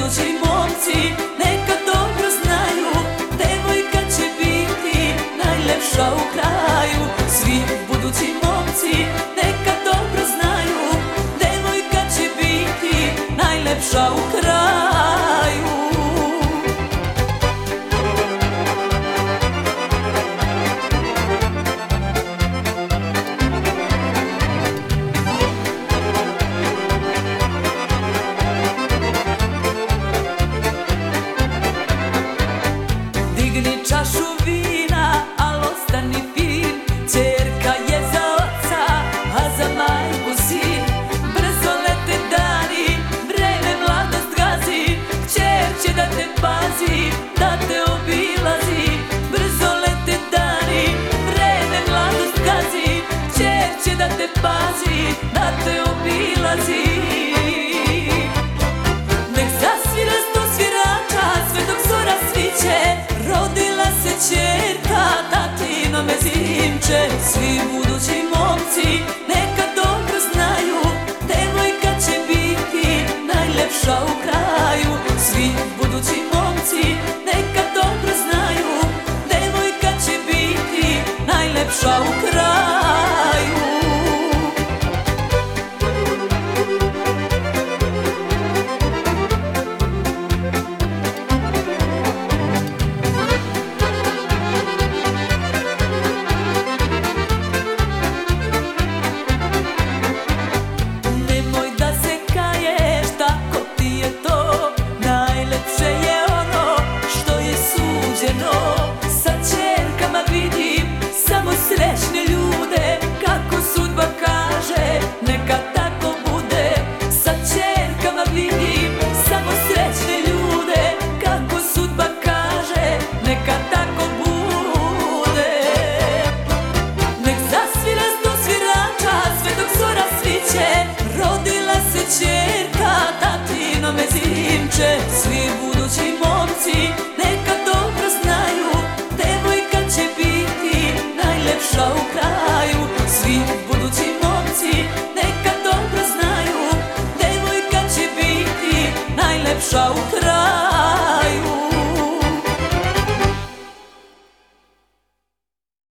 budući momci neka dobro znaju, devojka će biti najlepša u kraju. Svi budući momci neka dobro znaju, devojka će biti najlepša u kraju. Digni čašu vina, al ostani fin, ćerka je za oca, a za majku sin. Brzo lete dani, vreme mladost gazi, kćer će da te pazi, da te obilazi. Brzo lete dani, vreme mladost gazi, kćer će da te pazi, da te obilazi. Nek zasvira sto svirača, sve dok zora sviće, rodila se ćerka, tatino mezimče. Svi budući momci neka dobro znaju, devojka će biti najlepša u kraju. Svi budući momci neka dobro znaju, devojka će biti najlepša u kraju. Sa ćerkama vidim samo srećne ljude, kako sudba kaže neka tako bude. Sa ćerkama vidim samo srećne ljude, kako sudba kaže neka tako bude. Nek zasvira sto svirača, sve dok zora sviće, rodila se ćerka, tatino mezimče. Svi budući momci neka dobro znaju, devojka će biti najlepša u kraju. Svi budući momci neka dobro znaju, devojka će biti najlepša u kraju.